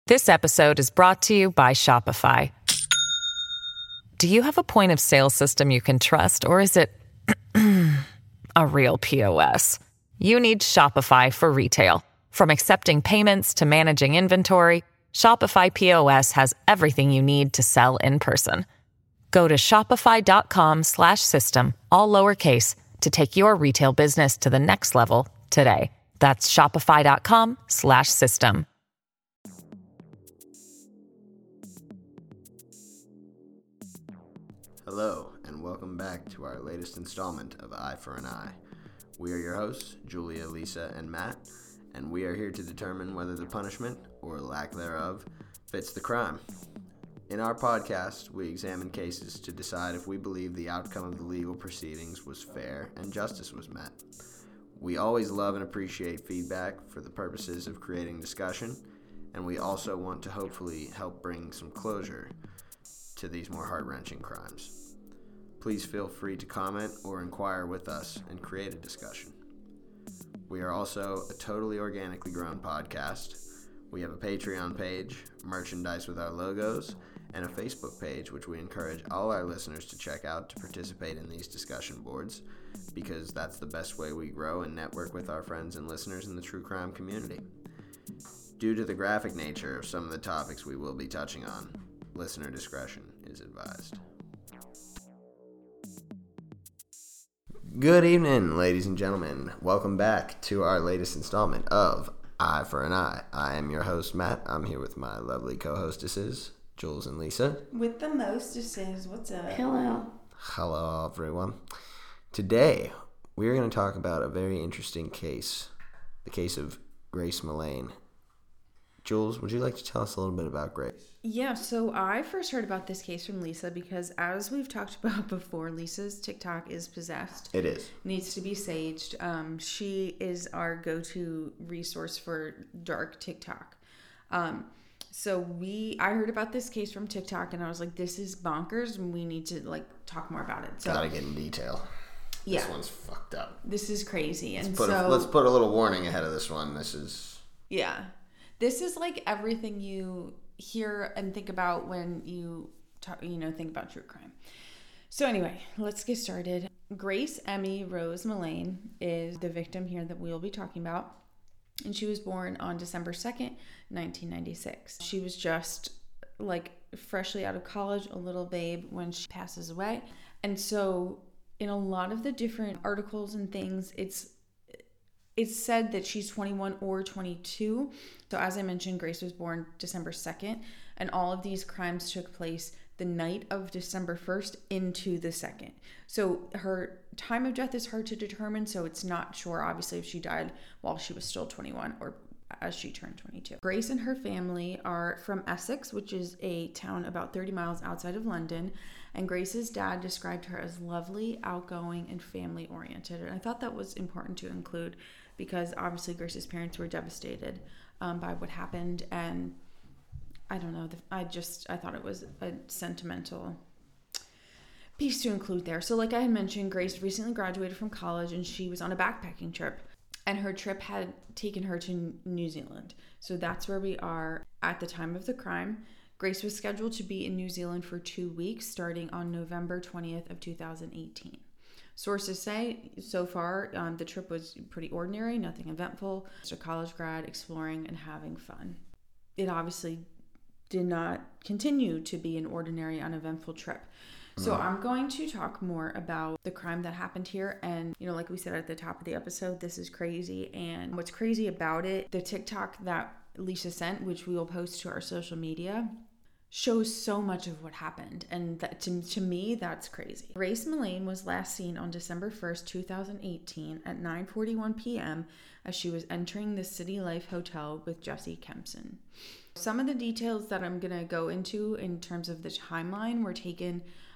This episode is brought to you by Shopify. Do you have a point of sale system you can trust, or is it a real POS? You need Shopify for retail. From accepting payments to managing inventory, Shopify POS has everything you need to sell in person. Go to shopify.com/system, all lowercase, to take your retail business to the next level today. That's shopify.com/system. Hello, and welcome back to our latest installment of Eye for an Eye. We are your hosts, Julia, Lisa, and Matt, and we are here to determine whether the punishment, or lack thereof, fits the crime. In our podcast, we examine cases to decide if we believe the outcome of the legal proceedings was fair and justice was met. We always love and appreciate feedback for the purposes of creating discussion, and we also want to hopefully help bring some closure to these more heart-wrenching crimes. Please feel free to comment or inquire with us and create a discussion. We are also a totally organically grown podcast. We have a Patreon page, merchandise with our logos, and a Facebook page, which we encourage all our listeners to check out to participate in these discussion boards, because that's the best way we grow and network with our friends and listeners in the true crime community. Due to the graphic nature of some of the topics we will be touching on, listener discretion is advised. Good evening, ladies and gentlemen. Welcome back to our latest installment of Eye for an Eye. I am your host, Matt. I'm here with my lovely co-hostesses, Jules and Lisa. With the mostesses, what's up? Hello. Hello, everyone. Today, we're going to talk about a very interesting case, the case of Grace Mullane. Jules, would you like to tell us a little bit about Grace? Yeah, so I first heard about this case from Lisa because, as we've talked about before, Lisa's TikTok is possessed. It is. Needs to be saged. She is our go-to resource for dark TikTok. I heard about this case from TikTok, and I was like, this is bonkers, and we need to, talk more about it. So, gotta get in detail. Yeah. This one's fucked up. This is crazy. Let's put a little warning ahead of this one. Yeah. This is like everything you hear and think about when you think about true crime. So anyway, let's get started. Grace Emmy Rose Mullane is the victim here that we'll be talking about. And she was born on December 2nd, 1996. She was just freshly out of college, a little babe, when she passes away. And so in a lot of the different articles and things, it's said that she's 21 or 22. So as I mentioned, Grace was born December 2nd, and all of these crimes took place the night of December 1st into the 2nd. So her time of death is hard to determine, so it's not sure, obviously, if she died while she was still 21 or as she turned 22. Grace and her family are from Essex, which is a town about 30 miles outside of London, and Grace's dad described her as lovely, outgoing, and family-oriented. And I thought that was important to include because obviously Grace's parents were devastated by what happened, and I don't know, I thought it was a sentimental piece to include there. So like I had mentioned, Grace recently graduated from college, and she was on a backpacking trip, and her trip had taken her to New Zealand. So that's where we are at the time of the crime. Grace was scheduled to be in New Zealand for 2 weeks, starting on November 20th of 2018. Sources say so far the trip was pretty ordinary, nothing eventful. Just a college grad exploring and having fun. It obviously did not continue to be an ordinary, uneventful trip. So I'm going to talk more about the crime that happened here. And, like we said at the top of the episode, this is crazy. And what's crazy about it, the TikTok that Lisa sent, which we will post to our social media, shows so much of what happened, and that, to me, that's crazy. Grace Mullane was last seen on December 1st, 2018 at 9:41 p.m. as she was entering the City Life Hotel with Jesse Kempson. Some of the details that I'm going to go into in terms of the timeline were taken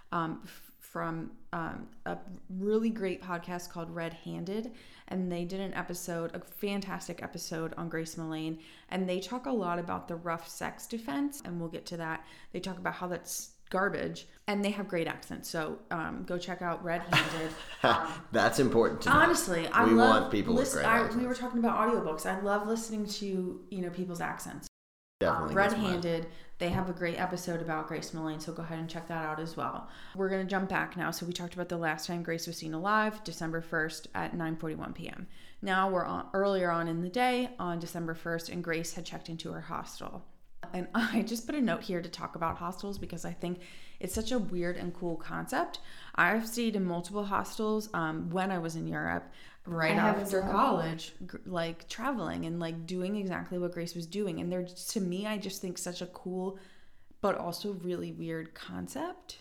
from a really great podcast called Red Handed, and they did a fantastic episode on Grace Mullane, and they talk a lot about the rough sex defense, and we'll get to that. They talk about how that's garbage, and they have great accents, so go check out Red Handed. That's important to know. Honestly, we want people with great accents. We were talking about audiobooks. I love listening to people's accents. Definitely Red-Handed. They have a great episode about Grace Mullane, so go ahead and check that out as well. We're going to jump back now. So we talked about the last time Grace was seen alive, December 1st at 9:41 p.m. Now we're earlier on in the day on December 1st, and Grace had checked into her hostel. And I just put a note here to talk about hostels because I think it's such a weird and cool concept. I've stayed in multiple hostels when I was in Europe right after college, like traveling and like doing exactly what Grace was doing. And they're, to me, I just think such a cool but also really weird concept.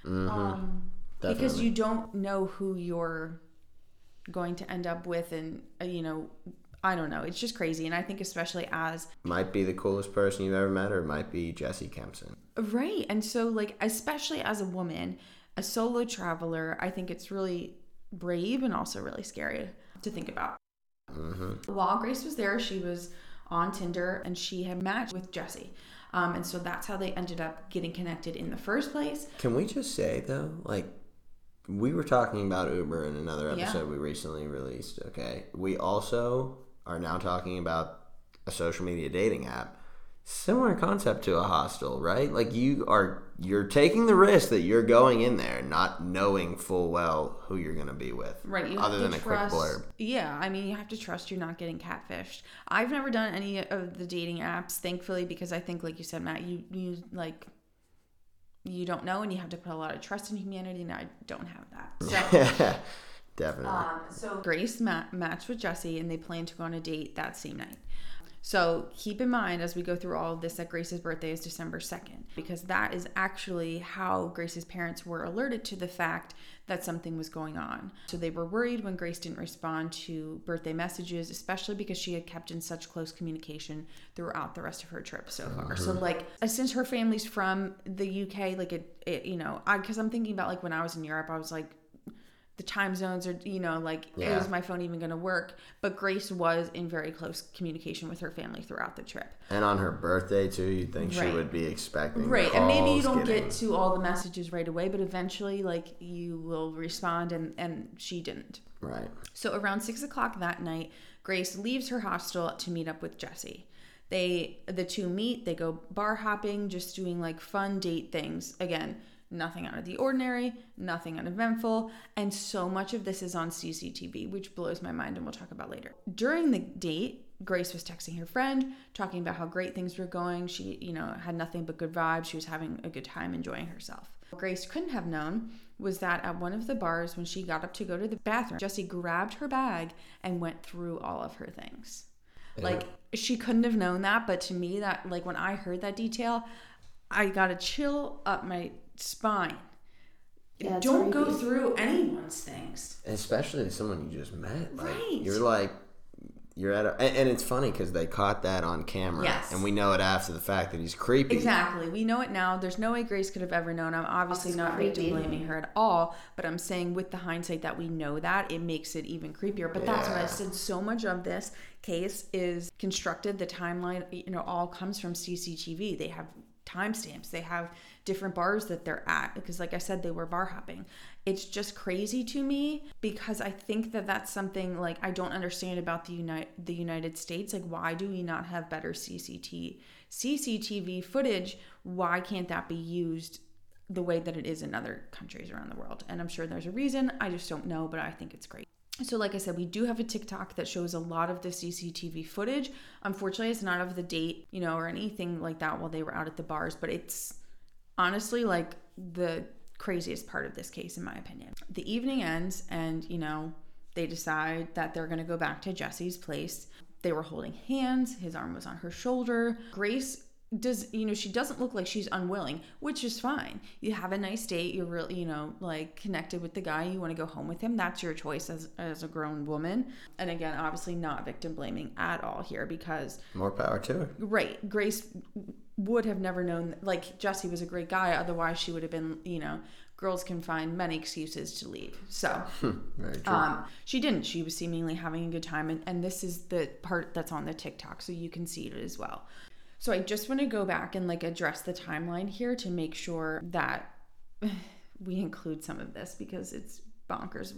Because you don't know who you're going to end up with, and I don't know. It's just crazy. And I think especially as... Might be the coolest person you've ever met, or it might be Jesse Kempson. Right. And so, like, especially as a woman, a solo traveler, I think it's really brave and also really scary to think about. While Grace was there, she was on Tinder and she had matched with Jesse. And so that's how they ended up getting connected in the first place. Can we just say, though, like, we were talking about Uber in another episode we recently released, okay? We also are now talking about a social media dating app. Similar concept to a hostel, right? Like you're taking the risk that you're going in there not knowing full well who you're going to be with. Right. You other have to than trust, a quick blurb. Yeah. I mean, you have to trust you're not getting catfished. I've never done any of the dating apps, thankfully, because I think, like you said, Matt, you don't know and you have to put a lot of trust in humanity, and I don't have that. So definitely. So Grace matched with Jesse and they plan to go on a date that same night. So keep in mind as we go through all of this that Grace's birthday is December 2nd, because that is actually how Grace's parents were alerted to the fact that something was going on. So they were worried when Grace didn't respond to birthday messages, especially because she had kept in such close communication throughout the rest of her trip so far. So like, since her family's from the UK, like because I'm thinking about like when I was in Europe, I was like, the time zones are, is my phone even going to work? But Grace was in very close communication with her family throughout the trip. And on her birthday, too, you'd think she would be expecting Right, calls, and maybe you don't get to all the messages right away, but eventually, like, you will respond, and she didn't. Right. So around 6 o'clock that night, Grace leaves her hostel to meet up with Jesse. The two meet, they go bar hopping, just doing, like, fun date things. Again, nothing out of the ordinary, nothing uneventful, and so much of this is on CCTV, which blows my mind and we'll talk about later. During the date, Grace was texting her friend, talking about how great things were going. She, had nothing but good vibes. She was having a good time, enjoying herself. What Grace couldn't have known was that at one of the bars, when she got up to go to the bathroom, Jesse grabbed her bag and went through all of her things. Yeah. Like, she couldn't have known that, but to me, that, like, when I heard that detail, I got a chill up my spine. Yeah, don't go through anyone's things, especially someone you just met. Like, right. You're at and it's funny because they caught that on camera. Yes. And we know it after the fact that he's creepy. Exactly. We know it now. There's no way Grace could have ever known. I'm obviously not victim blaming her at all, but I'm saying with the hindsight that we know that, it makes it even creepier. But that's what I said. So much of this case is constructed. The timeline, all comes from CCTV. They have timestamps. They have different bars that they're at because, like I said, they were bar hopping. It's just crazy to me because I think that that's something like I don't understand about the United States. Like, why do we not have better CCTV footage? Why can't that be used the way that it is in other countries around the world? And I'm sure there's a reason. I just don't know, but I think it's great. So like I said, we do have a TikTok that shows a lot of the CCTV footage. Unfortunately, it's not of the date, or anything like that while they were out at the bars, but it's honestly like the craziest part of this case, in my opinion. The evening ends and, they decide that they're going to go back to Jesse's place. They were holding hands. His arm was on her shoulder. Grace she doesn't look like she's unwilling, which is fine. You have a nice date. You're really, connected with the guy. You want to go home with him. That's your choice as a grown woman. And again, obviously not victim blaming at all here because... More power to her. Right. Grace would have never known, like, Jesse was a great guy. Otherwise, she would have been, girls can find many excuses to leave. So, very true. She didn't. She was seemingly having a good time. And this is the part that's on the TikTok, so you can see it as well. So I just want to go back and address the timeline here to make sure that we include some of this because it's bonkers what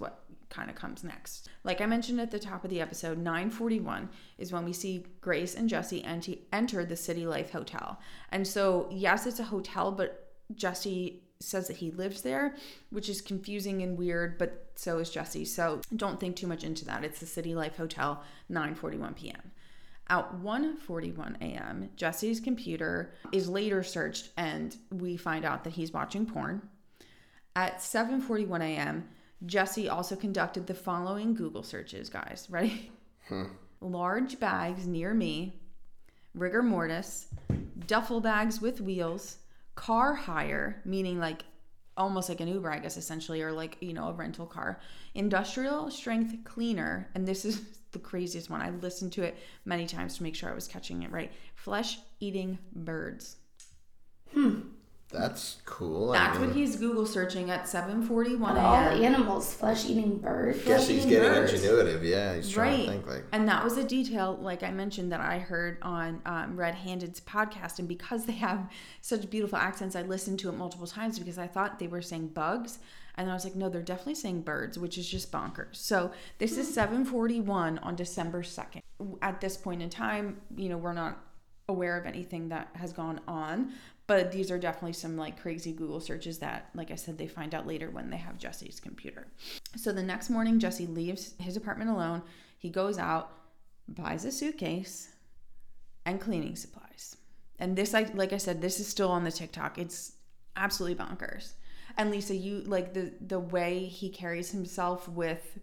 kind of comes next. Like I mentioned at the top of the episode, 9:41 is when we see Grace and Jesse enter the City Life Hotel. And so, yes, it's a hotel, but Jesse says that he lives there, which is confusing and weird, but so is Jesse. So don't think too much into that. It's the City Life Hotel, 9:41 p.m. At 1:41 a.m., Jesse's computer is later searched and we find out that he's watching porn. At 7:41 a.m., Jesse also conducted the following Google searches, guys. Ready? Large bags near me, rigor mortis, duffel bags with wheels, car hire, meaning like almost like an Uber, I guess, essentially, or like, you know, a rental car, industrial strength cleaner, and this is the craziest one. I listened to it many times to make sure I was catching it right. Flesh eating birds. That's cool. That's what he's Google searching at 7:41 a.m. All animals, flesh-eating birds. Guess he's getting ingenuitive. Yeah, he's trying to think like. And that was a detail, like I mentioned, that I heard on Red Handed's podcast. And because they have such beautiful accents, I listened to it multiple times because I thought they were saying bugs. And then I was like, no, they're definitely saying birds, which is just bonkers. So this is 7:41 on December 2nd. At this point in time, you know, we're not aware of anything that has gone on, but these are definitely some like crazy Google searches that, like I said, they find out later when they have Jesse's computer. So the next morning, Jesse leaves his apartment alone. He goes out, buys a suitcase and cleaning supplies. And this, like I said, this is still on the TikTok. It's absolutely bonkers. And Lisa, you like the way he carries himself with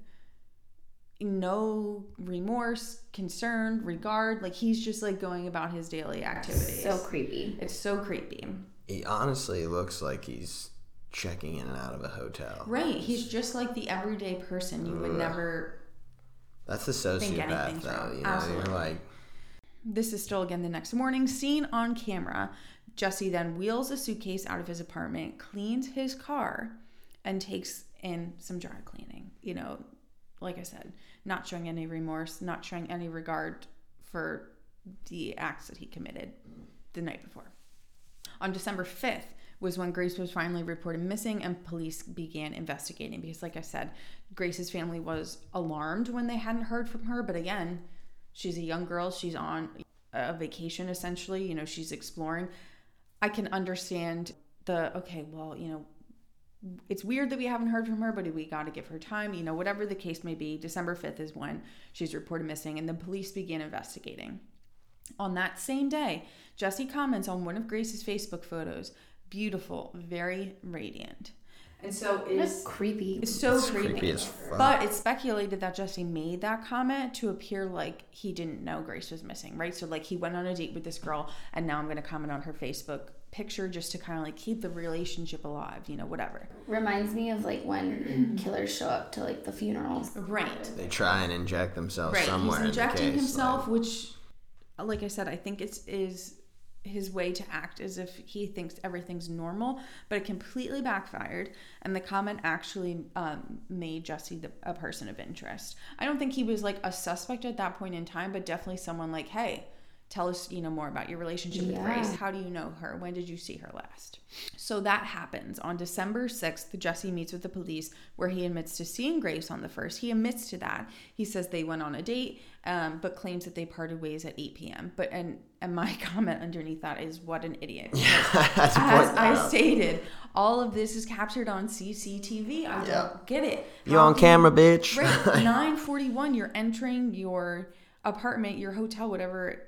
no remorse, concern, regard. Like he's just like going about his daily activities. So creepy. It's so creepy. He honestly looks like he's checking in and out of a hotel. Right. He's just like the everyday person you would never. That's a sociopath, though. You know, Absolutely. you're like. This is still again the next morning. Seen on camera. Jesse then wheels a suitcase out of his apartment, cleans his car, and takes in some dry cleaning. You know, like I said, not showing any remorse, not showing any regard for the acts that he committed the night before. On December 5th was when Grace was finally reported missing and police began investigating because, like I said, Grace's family was alarmed when they hadn't heard from her. But again, she's a young girl. She's on a vacation, essentially. You know, she's exploring. I can understand okay, well, you know, it's weird that we haven't heard from her, but we got to give her time. You know, whatever the case may be, December 5th is when she's reported missing and the police began investigating. On that same day, Jesse comments on one of Grace's Facebook photos. Beautiful, very radiant. And so it's creepy. It's so It's creepy. creepy as fuck. But it's speculated that Jesse made that comment to appear like he didn't know Grace was missing, right? So like he went on a date with this girl and now I'm going to comment on her Facebook picture just to kind of like keep the relationship alive, you know, whatever. Reminds me of like when killers show up to like the funerals. Right. They try and inject themselves Right. somewhere. He's injecting in the case, himself, like, which, like I said, I think is his way to act as if he thinks everything's normal, but it completely backfired. And the comment actually made Jesse a person of interest. I don't think he was like a suspect at that point in time, but definitely someone like, hey, tell us, you know, more about your relationship with Grace. How do you know her? When did you see her last? So that happens. On December 6th, Jesse meets with the police where he admits to seeing Grace on the 1st. He admits to that. He says they went on a date, but claims that they parted ways at 8 p.m. But and my comment underneath that is, what an idiot. As I stated, all of this is captured on CCTV. I don't get it. You on camera, bitch. Right. 9:41, you're entering your apartment, your hotel, whatever,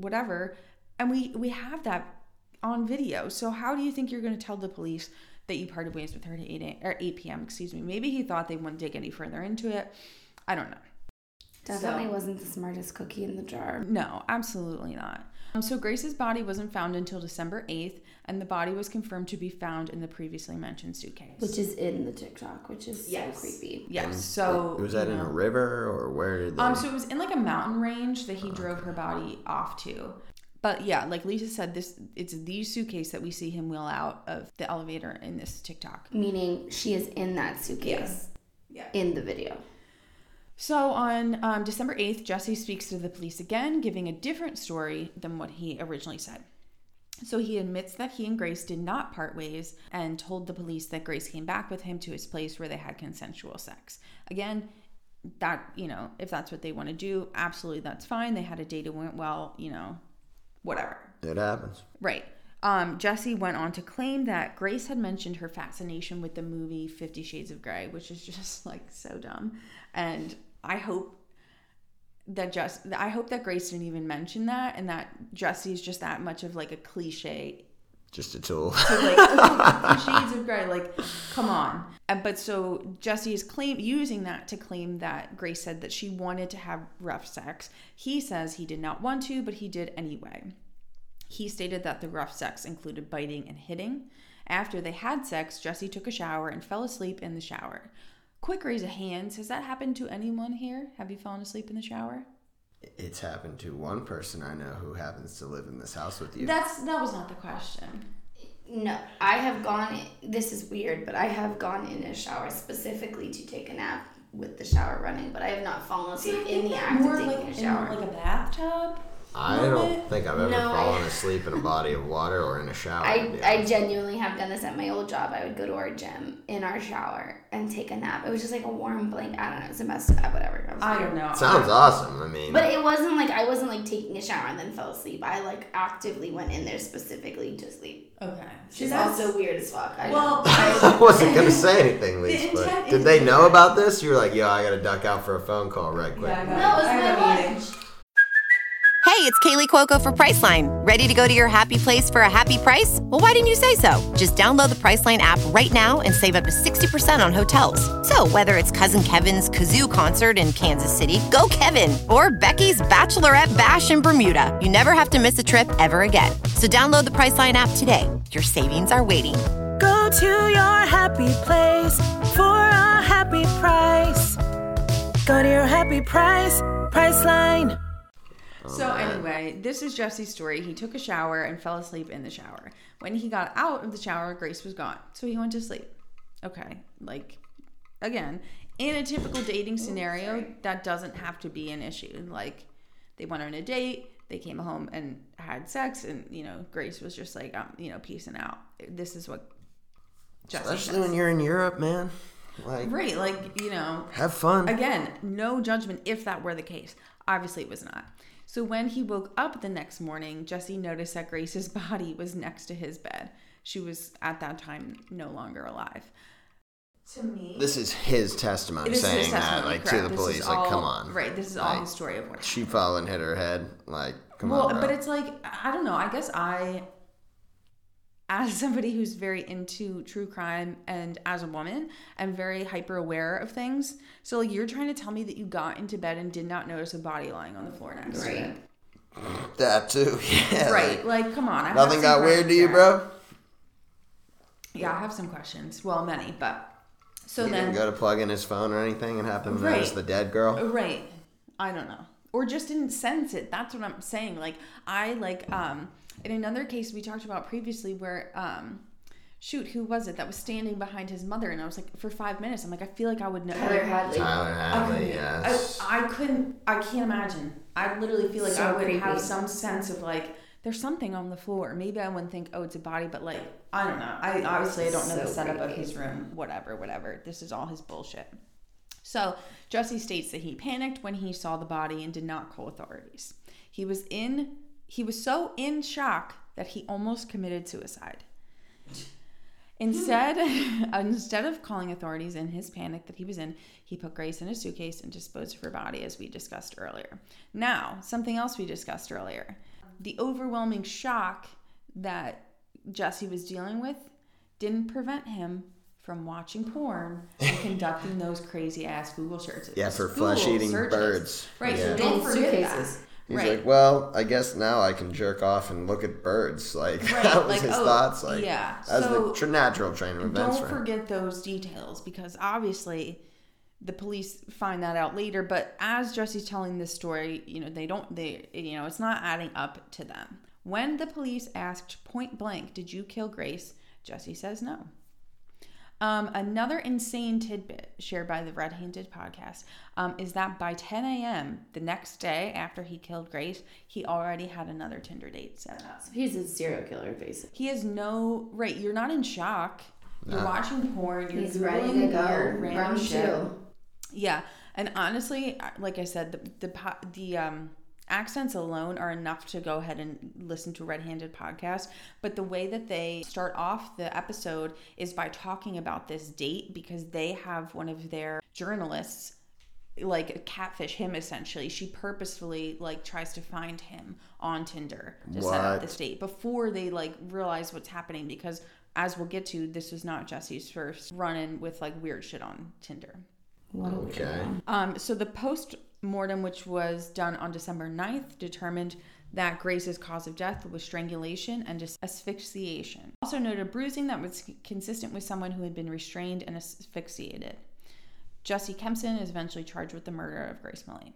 and we have that on video. So how do you think you're going to tell the police that you parted ways with her at 8 p.m. Maybe he thought they wouldn't dig any further into it. I don't know. Definitely wasn't the smartest cookie in the jar. No, absolutely not. So Grace's body wasn't found until December 8th, and the body was confirmed to be found in the previously mentioned suitcase. Which is in the TikTok, which is so creepy. Yes. So was that in a river or where did they? So it was in like a mountain range that he drove her body off to. But yeah, like Lisa said, it's the suitcase that we see him wheel out of the elevator in this TikTok. Meaning she is in that suitcase in the video. So on December 8th, Jesse speaks to the police again, giving a different story than what he originally said. So he admits that he and Grace did not part ways and told the police that Grace came back with him to his place where they had consensual sex. Again, that, if that's what they want to do, absolutely, that's fine. They had a date, it went well, whatever. It happens. Right. Jesse went on to claim that Grace had mentioned her fascination with the movie 50 Shades of Grey, which is just like so dumb. And I hope that Grace didn't even mention that, and that Jesse's just that much of like a cliche. Just a tool. So like, oh, 50 Shades of Grey, like, come on. But so Jesse is using that to claim that Grace said that she wanted to have rough sex. He says he did not want to, but he did anyway. He stated that the rough sex included biting and hitting. After they had sex, Jesse took a shower and fell asleep in the shower. Quick raise of hands. Has that happened to anyone here? Have you fallen asleep in the shower? It's happened to one person I know who happens to live in this house with you. That was not the question. No, I have gone, this is weird, but I have gone in a shower specifically to take a nap with the shower running, but I have not fallen asleep in the act of taking a shower. In like a bathtub? I don't think I've ever fallen asleep in a body of water or in a shower. I genuinely have done this at my old job. I would go to our gym in our shower and take a nap. It was just like a warm blanket. I don't know. It's a mess. Whatever. I don't know. Sounds awesome. I mean. But it wasn't like, I wasn't like taking a shower and then fell asleep. I like actively went in there specifically to sleep. Okay. She's also weird as fuck. I wasn't going to say anything, Lise, but did they know about this? You were like, yo, I got to duck out for a phone call right quick. Yeah, that was my lunch. Hey, it's Kaylee Cuoco for Priceline. Ready to go to your happy place for a happy price? Well, why didn't you say so? Just download the Priceline app right now and save up to 60% on hotels. So whether it's Cousin Kevin's Kazoo Concert in Kansas City, go Kevin, or Becky's Bachelorette Bash in Bermuda, you never have to miss a trip ever again. So download the Priceline app today. Your savings are waiting. Go to your happy place for a happy price. Go to your happy price, Priceline. So anyway, this is Jesse's story. He took a shower and fell asleep in the shower. When he got out of the shower, Grace was gone. So he went to sleep. Okay. Like, again, in a typical dating scenario, that doesn't have to be an issue. Like, they went on a date, they came home and had sex, and, Grace was just like, peacing out. This is what Jesse Especially says. when you're in Europe, man. Right, have fun. Again, no judgment if that were the case. Obviously, it was not. So when he woke up the next morning, Jesse noticed that Grace's body was next to his bed. She was, at that time, no longer alive. To me... This is his testimony saying that, like, correct. To the police. Like, come on. Right, this is all his story of what happened. She fell and hit her head. Like, come on, bro. But it's like, I don't know. I guess as somebody who's very into true crime and as a woman, I'm very hyper aware of things. So like, you're trying to tell me that you got into bed and did not notice a body lying on the floor next to you. That too, yeah. Right, like come on. Nothing got weird to you, bro? Yeah, I have some questions. Well, many, but so he didn't go to plug in his phone or anything and happen to notice the dead girl? Right. I don't know. Or just didn't sense it. That's what I'm saying. Like, in another case we talked about previously where, who was it that was standing behind his mother? And I was like, for 5 minutes, I'm like, I feel like I would know. Tyler Hadley, yes. I can't imagine. I literally feel like so I would creepy. have some sense of like, there's something on the floor. Maybe I wouldn't think, oh, it's a body, but like, I don't know. I don't know the setup of his room. Whatever. This is all his bullshit. So Jesse states that he panicked when he saw the body and did not call authorities. He was so in shock that he almost committed suicide. Instead of calling authorities in his panic that he was in, he put Grace in a suitcase and disposed of her body, as we discussed earlier. Now, something else we discussed earlier. The overwhelming shock that Jesse was dealing with didn't prevent him from watching porn and conducting those crazy-ass Google searches. Yeah, for flesh-eating birds. Right, yeah. so don't forget that. He's like, well, I guess now I can jerk off and look at birds. Like, right. that was his thoughts. Like, yeah. As so the natural train of events. Don't forget those details, because obviously the police find that out later. But as Jesse's telling this story, it's not adding up to them. When the police asked point blank, did you kill Grace? Jesse says no. Another insane tidbit shared by the Red Handed podcast is that by 10 a.m. the next day after he killed Grace, he already had another Tinder date set up. So he's a serial killer, basically. He has right, you're not in shock. You're watching porn. He's ready to go. Round two. Yeah. And honestly, like I said, the accents alone are enough to go ahead and listen to Red Handed podcast. But the way that they start off the episode is by talking about this date, because they have one of their journalists like catfish him essentially. She purposefully like tries to find him on Tinder to set up this date before they like realize what's happening, because as we'll get to, this was not Jesse's first run-in with like weird shit on Tinder. Okay. So the post-mortem, which was done on December 9th, determined that Grace's cause of death was strangulation and asphyxiation. Also noted bruising that was consistent with someone who had been restrained and asphyxiated. Jesse Kempson is eventually charged with the murder of Grace Millane.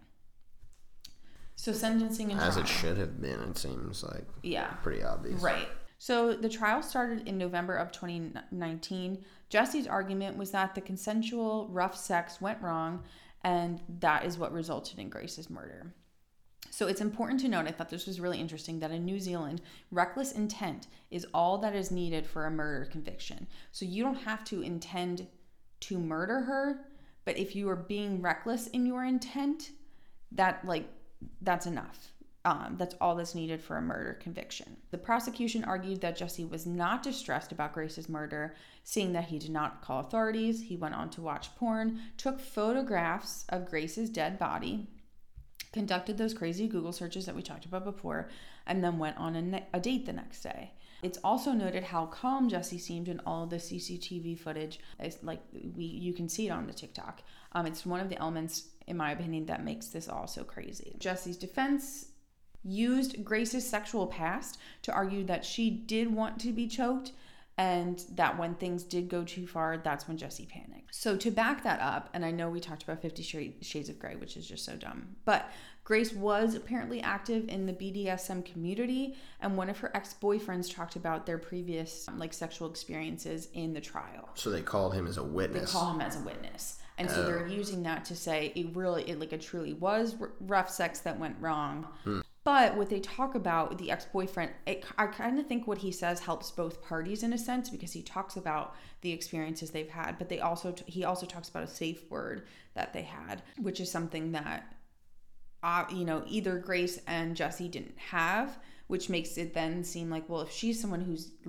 So sentencing and trial. As it should have been, it seems like. Yeah. Pretty obvious. Right. So the trial started in November of 2019. Jesse's argument was that the consensual rough sex went wrong, and that is what resulted in Grace's murder. So it's important to note, I thought this was really interesting, that in New Zealand, reckless intent is all that is needed for a murder conviction. So you don't have to intend to murder her, but if you are being reckless in your intent, that's enough. That's all that's needed for a murder conviction. The prosecution argued that Jesse was not distressed about Grace's murder, seeing that he did not call authorities. He went on to watch porn, took photographs of Grace's dead body, conducted those crazy Google searches that we talked about before, and then went on a date the next day. It's also noted how calm Jesse seemed in all of the CCTV footage. It's like you can see it on the TikTok. It's one of the elements, in my opinion, that makes this all so crazy. Jesse's defense used Grace's sexual past to argue that she did want to be choked, and that when things did go too far, that's when Jesse panicked. So to back that up, and I know we talked about 50 Shades of Grey, which is just so dumb, but Grace was apparently active in the BDSM community, and one of her ex-boyfriends talked about their previous sexual experiences in the trial. So they called him as a witness. They call him as a witness. And so they're using that to say it truly was rough sex that went wrong. But what they talk about, the ex-boyfriend, I kind of think what he says helps both parties in a sense, because he talks about the experiences they've had, but he also talks about a safe word that they had, which is something that, either Grace and Jesse didn't have, which makes it then seem like, well, if she's someone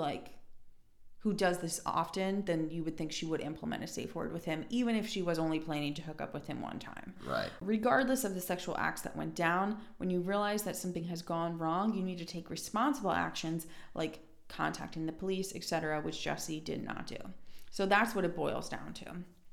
who does this often, then you would think she would implement a safe word with him, even if she was only planning to hook up with him one time. Right. Regardless of the sexual acts that went down, when you realize that something has gone wrong, you need to take responsible actions like contacting the police, etc., which Jesse did not do. So that's what it boils down to.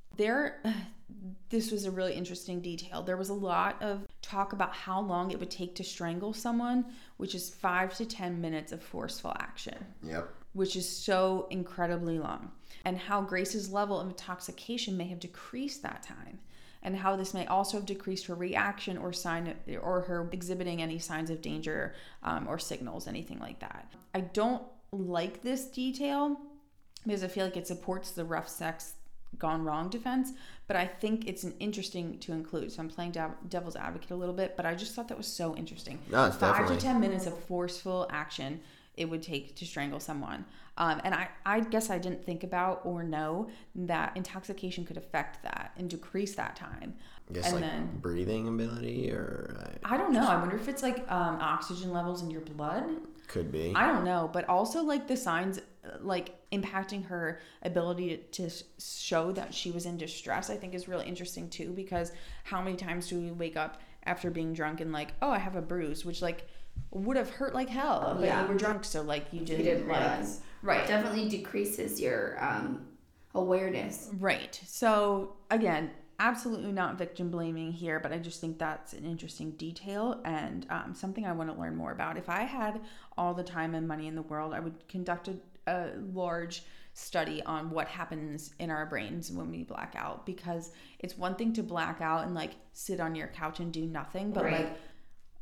This was a really interesting detail. There was a lot of talk about how long it would take to strangle someone, which is 5 to 10 minutes of forceful action. Yep. Which is so incredibly long, and how Grace's level of intoxication may have decreased that time, and how this may also have decreased her reaction or her exhibiting any signs of danger or signals, anything like that. I don't like this detail because I feel like it supports the rough sex gone wrong defense, but I think it's an interesting to include. So I'm playing devil's advocate a little bit, but I just thought that was so interesting. No, it's 5 to 10 minutes of forceful action it would take to strangle someone. And I guess I didn't think about or know that intoxication could affect that and decrease that time. I guess and then breathing ability or... I don't know. I wonder if it's oxygen levels in your blood. Could be. I don't know. But also the signs impacting her ability to show that she was in distress, I think is really interesting too, because how many times do we wake up after being drunk and I have a bruise, which would have hurt like hell, but you were drunk, so you didn't realize. Right. It definitely decreases your awareness. Right. So again, absolutely not victim blaming here, but I just think that's an interesting detail and something I want to learn more about. If I had all the time and money in the world, I would conduct a large study on what happens in our brains when we black out, because it's one thing to black out and sit on your couch and do nothing, but right.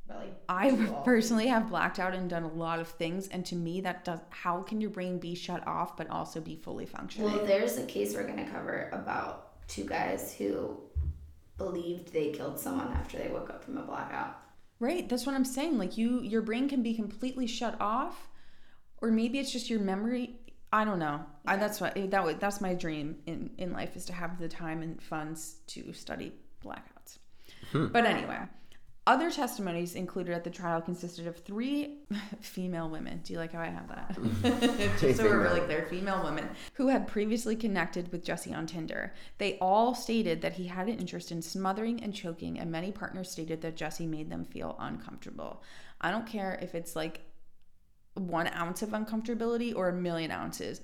But like, I personally have blacked out and done a lot of things, and to me that does, how can your brain be shut off but also be fully functioning? Well, there's a case we're going to cover about 2 guys who believed they killed someone after they woke up from a blackout. Right, that's what I'm saying. Like your brain can be completely shut off, or maybe it's just your memory. I don't know. Yeah. That's my dream in life, is to have the time and funds to study blackouts. But anyway, other testimonies included at the trial consisted of 3 female women. Do you like how I have that? Just so we're really clear, female women who had previously connected with Jesse on Tinder. They all stated that he had an interest in smothering and choking, and many partners stated that Jesse made them feel uncomfortable. I don't care if it's like 1 ounce of uncomfortability or 1,000,000 ounces.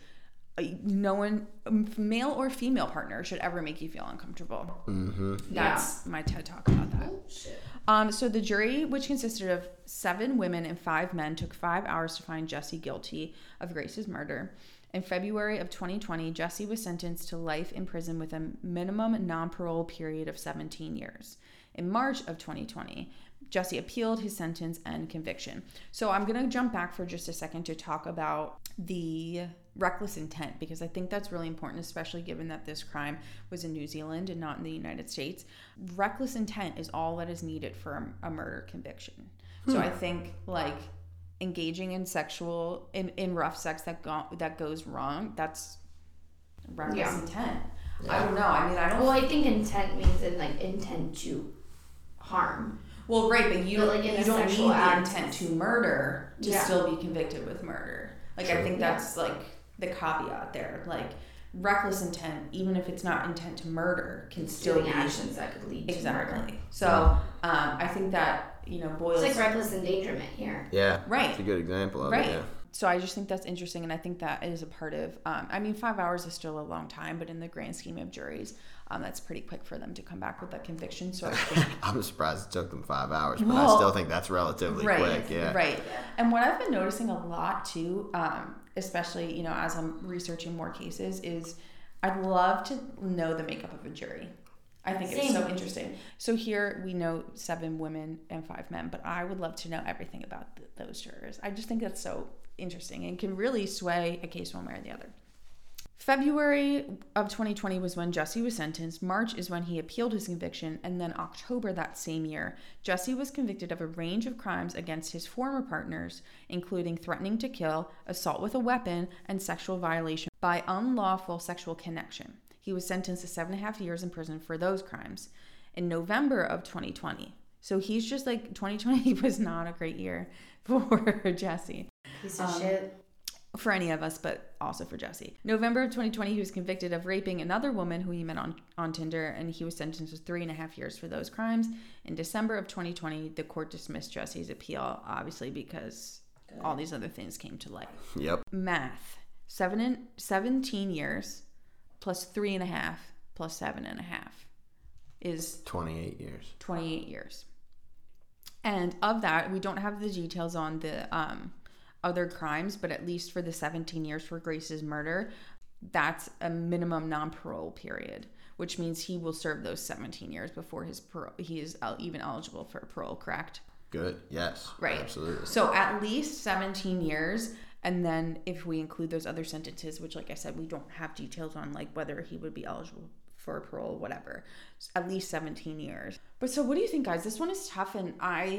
No one, male or female partner, should ever make you feel uncomfortable. That's my TED Talk about that. Oh, shit. So the jury, which consisted of 7 women and 5 men, took 5 hours to find Jesse guilty of Grace's murder. In February of 2020, Jesse was sentenced to life in prison with a minimum non-parole period of 17 years. In March of 2020, Jesse appealed his sentence and conviction. So I'm going to jump back for just a second to talk about the reckless intent, because I think that's really important, especially given that this crime was in New Zealand and not in the United States. Reckless intent is all that is needed for a murder conviction. So I think like engaging in rough sex that goes wrong, that's reckless intent. I don't know. I mean, I think intent means intent to harm. Well, right, but you don't need the act. intent to murder to still be convicted with murder. Like, I think that's like the caveat there. Like, reckless intent, even if it's not intent to murder, can still be actions that could lead to murder. So, I think that, boils. It's like reckless endangerment here. Yeah. Right. It's a good example of it. Yeah. So I just think that's interesting, and I think that is a part of, 5 hours is still a long time, but in the grand scheme of juries, that's pretty quick for them to come back with that conviction. So I think, I'm surprised it took them 5 hours, but I still think that's relatively quick. Yeah. Right. And what I've been noticing a lot too, especially, as I'm researching more cases, is I'd love to know the makeup of a jury. I think it's so interesting. So here we know 7 women and 5 men, but I would love to know everything about those jurors. I just think that's so interesting and can really sway a case one way or the other. February of 2020 was when Jesse was sentenced. March is when he appealed his conviction. And then October that same year, Jesse was convicted of a range of crimes against his former partners, including threatening to kill, assault with a weapon, and sexual violation by unlawful sexual connection. He was sentenced to 7.5 years in prison for those crimes in November of 2020. So he's just 2020 was not a great year for Jesse. Piece of shit. For any of us, but also for Jesse. November of 2020, he was convicted of raping another woman who he met on Tinder, and he was sentenced to 3.5 years for those crimes. In December of 2020, the court dismissed Jesse's appeal, obviously because all these other things came to light. Yep. Math. 17 years plus 3.5 plus 7.5 is 28 years. 28 years. And of that, we don't have the details on the other crimes, but at least for the 17 years for Grace's murder, that's a minimum non-parole period, which means he will serve those 17 years before his parole. He is even eligible for parole, correct? Good. Yes. Right. Absolutely. So at least 17 years. And then if we include those other sentences, which, like I said, we don't have details on, like whether he would be eligible for parole, whatever, at least 17 years. But so what do you think, guys? This one is tough, and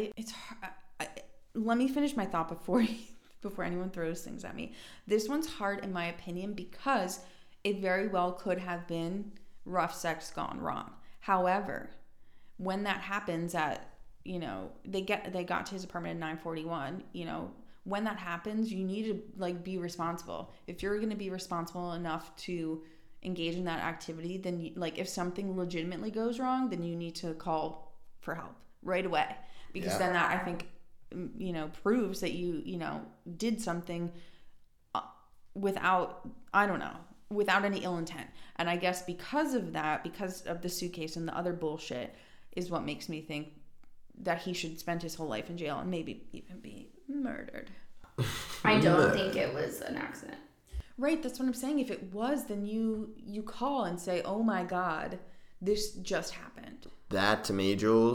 let me finish my thought before anyone throws things at me. This one's hard in my opinion because it very well could have been rough sex gone wrong. However, when that happens at, they got to his apartment at 9:41, when that happens, you need to be responsible. If you're going to be responsible enough to engage in that activity, then if something legitimately goes wrong, then you need to call for help right away, because then that, I think, proves that you did something without any ill intent. And I guess because of that, because of the suitcase and the other bullshit, is what makes me think that he should spend his whole life in jail and maybe even be murdered. I don't think it was an accident. Right, that's what I'm saying. If it was, then you call and say, oh my God, this just happened. That, to me, Jules,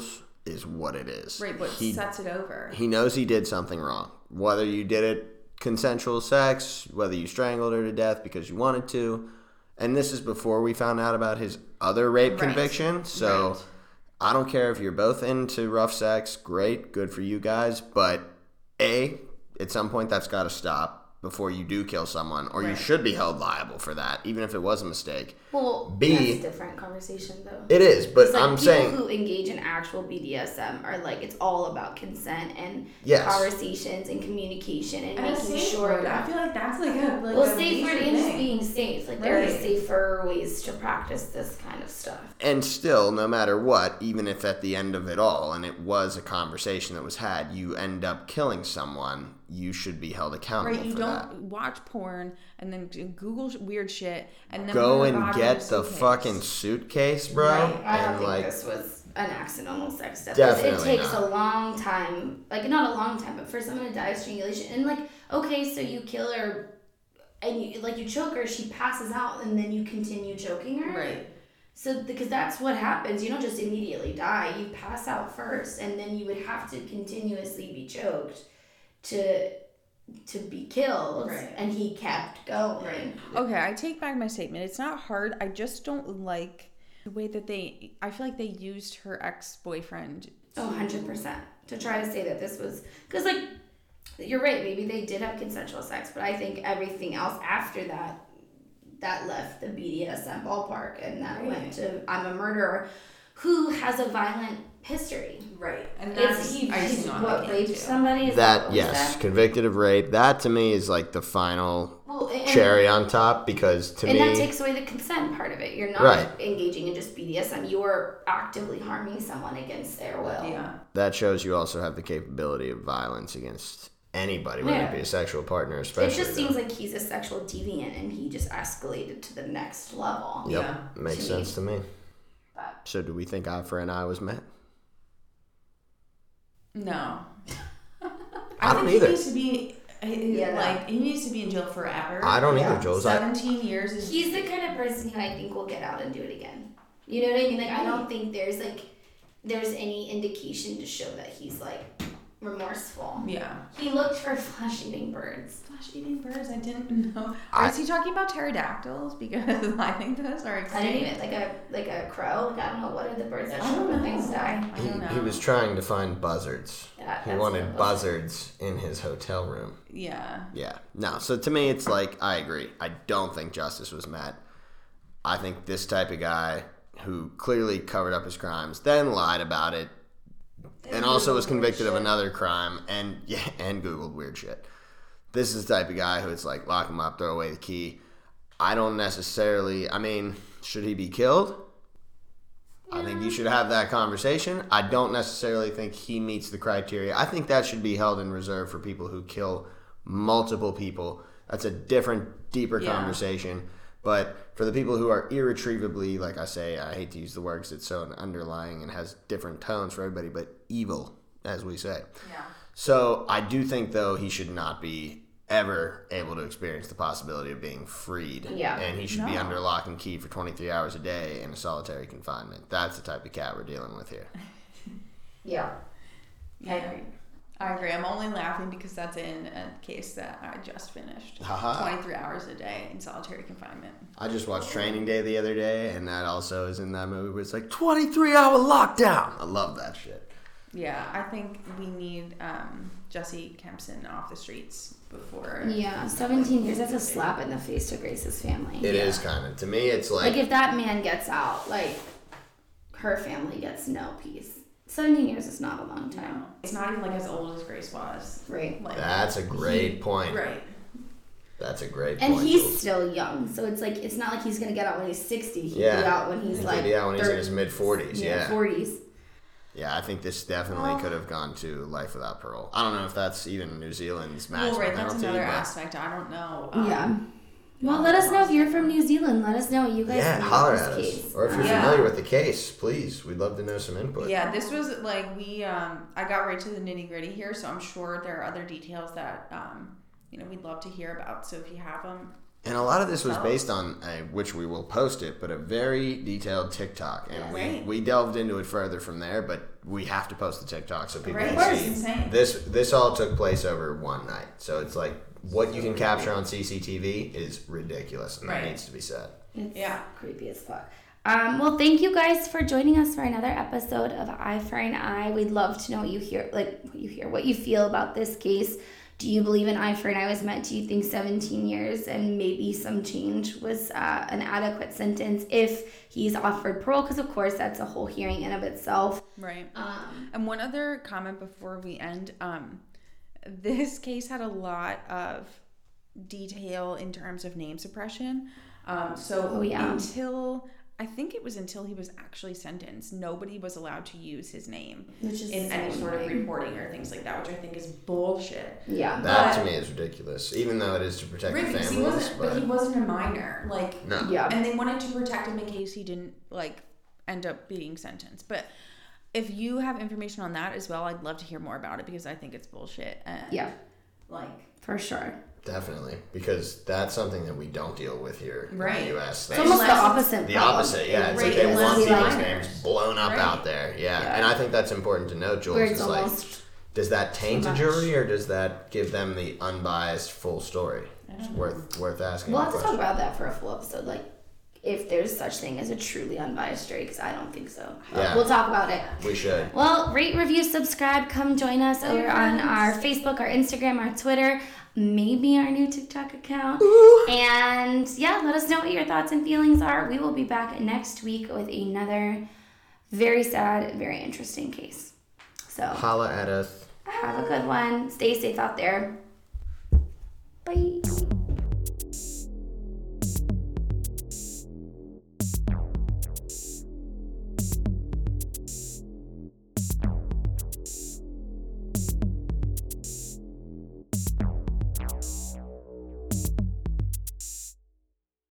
is what it is. Right, but sets it over. He knows he did something wrong. Whether you did it consensual sex, whether you strangled her to death because you wanted to. And this is before we found out about his other rape conviction. So I don't care if you're both into rough sex. Great. Good for you guys. But A, at some point that's got to stop before you do kill someone. Or you should be held liable for that, even if it was a mistake. Well, B, that's a different conversation, though. It is, but like I'm saying... people who engage in actual BDSM are like, it's all about consent and Yes. conversations and communication and making sure that... I feel like that's like a... Like well, a safe word and just being safe. Like, there are Right. safer ways to practice this kind of stuff. And still, no matter what, even if at the end of it all, and it was a conversation that was had, you end up killing someone, you should be held accountable Right, you for don't that. watch porn and then Google weird shit and then Go put a and body get in a the suitcase. fucking suitcase, bro. Right. I don't And think like, this was an accidental sex step. Definitely It takes not. a long time, like not a long time, but for someone to die of strangulation, and like, okay, so you kill her, and you choke her, she passes out, and then you continue choking her. Right. So because that's what happens, you don't just immediately die. You pass out first, and then you would have to continuously be choked to be killed. Right. And he kept going. Right. Okay, I take back my statement. It's not hard. I just don't like the way that I feel like they used her ex-boyfriend. Oh, 100%. To try to say that this was... Because, like, you're right. Maybe they did have consensual sex, but I think everything else after that left the BDSM ballpark, and that went to, I'm a murderer who has a violent history. Right. And He's what, raped somebody? Is that, what was yes, that? convicted of rape. That to me is like the final Well, and- cherry on top, because to and me... that takes away the consent part of it. You're not Right. engaging in just BDSM. You're actively harming someone against their will. Yeah. that shows you also have the capability of violence against anybody, whether it be a sexual partner especially. It just seems like he's a sexual deviant, and he just escalated to the next level. Yep, Yeah. makes To sense to me. But- So do we think eye for an eye was met? No. I don't think either. He needs to be Yeah, he needs to be in jail forever. I don't Yeah. either, Jules. 17 years is He's the kind of person who I think will get out and do it again. You know what I mean? Like, I don't think there's any indication to show that he's like remorseful. yeah. He looked for flesh-eating birds. Flesh-eating birds. I didn't know. I- Is he talking about pterodactyls? Because I think those are I extinct. didn't even like a crow. Like, I don't know, what are the birds that I show don't up when know. things die? I don't know. He was trying to find buzzards. Yeah, He that's wanted what it was. buzzards in his hotel room. Yeah. Yeah. No, so to me, it's like, I agree. I don't think justice was met. I think this type of guy who clearly covered up his crimes, then lied about it, and also was convicted of another crime, and Googled weird shit. This is the type of guy who it's like, lock him up, throw away the key. I don't necessarily, I mean, should he be killed? I think you should have that conversation. I don't necessarily think he meets the criteria. I think that should be held in reserve for people who kill multiple people. That's a different, deeper conversation. But for the people who are irretrievably, like I say, I hate to use the word because it's so underlying and has different tones for everybody, but evil, as we say. Yeah. So I do think, though, he should not be ever able to experience the possibility of being freed. Yeah. And he should be under lock and key for 23 hours a day in a solitary confinement. That's the type of cat we're dealing with here. Yeah. I agree. I agree. I'm only laughing because that's in a case that I just finished. Haha. 23 hours a day in solitary confinement. I just watched Training Day the other day, and that also is in that movie where it's like 23-hour lockdown. I love that shit. Yeah, I think we need Jesse Kempson off the streets before. Yeah, 17 years. That's a slap in the face to Grace's family. It is kind of. To me, it's like... Like, if that man gets out, like, her family gets no peace. 17 years is not a long time. It's not even like as old as Grace was. Right. Like, That's a great point. Right. That's a great And point. he's Jules. still young, so it's like, it's not like he's going to get out when he's 60. He'll Yeah. be out when he's like Yeah, when he's in 30, his mid-40s, yeah. 40s. Yeah, I think this definitely could have gone to life without parole. I don't know if that's even New Zealand's maximum Well, right, that's penalty. another but aspect. I don't know. Yeah. Well, let us know if you're from New Zealand. Let us know what you guys yeah, think holler about at this us. case. Or if you're Yeah. familiar with the case, please. We'd love to know some input. Yeah, this was like I got right to the nitty gritty here, so I'm sure there are other details that we'd love to hear about. So if you have them, And a lot of this was based on, which we will post it, but a very detailed TikTok. And we delved into it further from there, but we have to post the TikTok so people can see. Insane. This all took place over one night. So it's like what you can capture on CCTV is ridiculous, and that needs to be said. It's creepy as fuck. Well, thank you guys for joining us for another episode of Eye for an Eye. We'd love to know what you feel about this case. Do you believe an eye for an eye was meant? Do you think 17 years and maybe some change was an adequate sentence if he's offered parole? Because, of course, that's a whole hearing in of itself. Right. And one other comment before we end. This case had a lot of detail in terms of name suppression. Until he was actually sentenced, nobody was allowed to use his name in any sort of reporting or things like that, which I think is bullshit. Yeah, that to me is ridiculous. Even though it is to protect the families, but he wasn't a minor. No. Yeah, and they wanted to protect him in case he didn't end up being sentenced. But if you have information on that as well, I'd love to hear more about it because I think it's bullshit. And for sure. Definitely, because that's something that we don't deal with here in the U.S. It's almost the opposite. The opposite, yeah. It's like they want people's names blown up out there, and I think that's important to note, Jules. It's like, does that taint a jury, or does that give them the unbiased full story? It's worth asking. We'll have to talk about that for a full episode, like if there's such thing as a truly unbiased jury, because I don't think so. Yeah. We'll talk about it. We should. Well, rate, review, subscribe. Come join us over on our Facebook, our Instagram, our Twitter. Maybe our new TikTok account. Ooh. And let us know what your thoughts and feelings are. We will be back next week with another very sad, very interesting case. So holla at us. Have a good one. Stay safe out there. Bye.